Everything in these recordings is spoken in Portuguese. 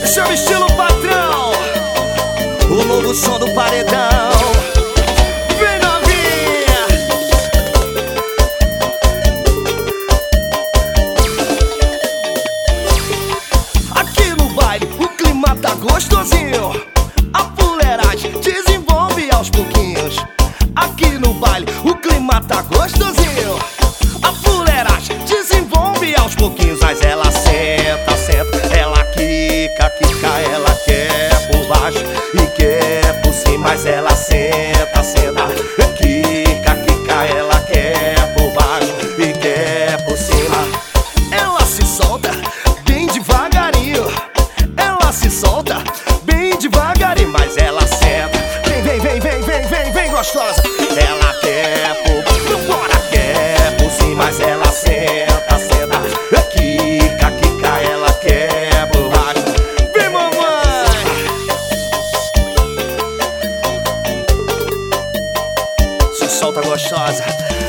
Esse é o estilo patrão, o novo som do paredão. Vem novinha. Aqui no baile o clima tá gostosinho, a fuleiragem desenvolve aos pouquinhos. Aqui no baile o clima tá gostosinho, a fuleiragem desenvolve aos pouquinhos. Mas ela senta, senta, ela quica, quica, ela quer por baixo e quer por cima. Mas ela senta, senta, quica, quica, ela quer por baixo e quer por cima. Ela se solta bem devagarinho, ela se solta bem devagarinho. Mas ela senta, vem, vem, vem, vem, vem, vem, vem gostosa. Ela quer por fora, quer por cima. Mas ela senta, senta, quica, quica, ela quer por baixo. Vem, mamãe. Se solta gostosa.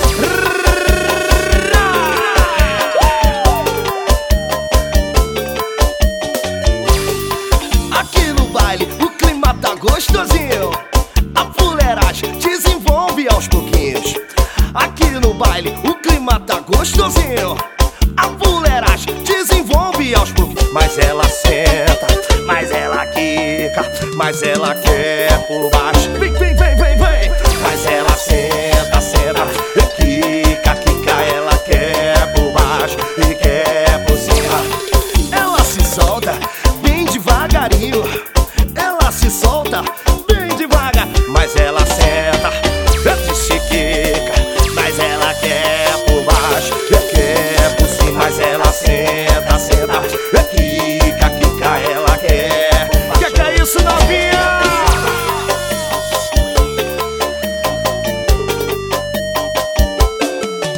Aqui no baile o clima tá gostosinho, a fuleiragem desenvolve aos pouquinhos. Aqui no baile o clima tá gostosinho, a fuleiragem desenvolve aos pouquinhos. Mas ela senta, mas ela quica, mas ela quer por baixo. Vem, vem, vem, vem, vem. Mas ela senta, senta, quica, quica, ela quer por baixo e quer por cima. Ela se solta bem devagarinho, ela se solta bem devagar. Mas ela senta, se quica, mas ela quer por baixo, quer por cima. Mas ela senta, senta, quica, quica, ela quer. Que é isso, novinha?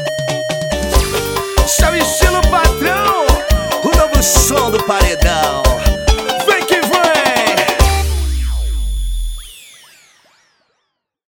Esse é o estilo patrão, o novo som do paredão.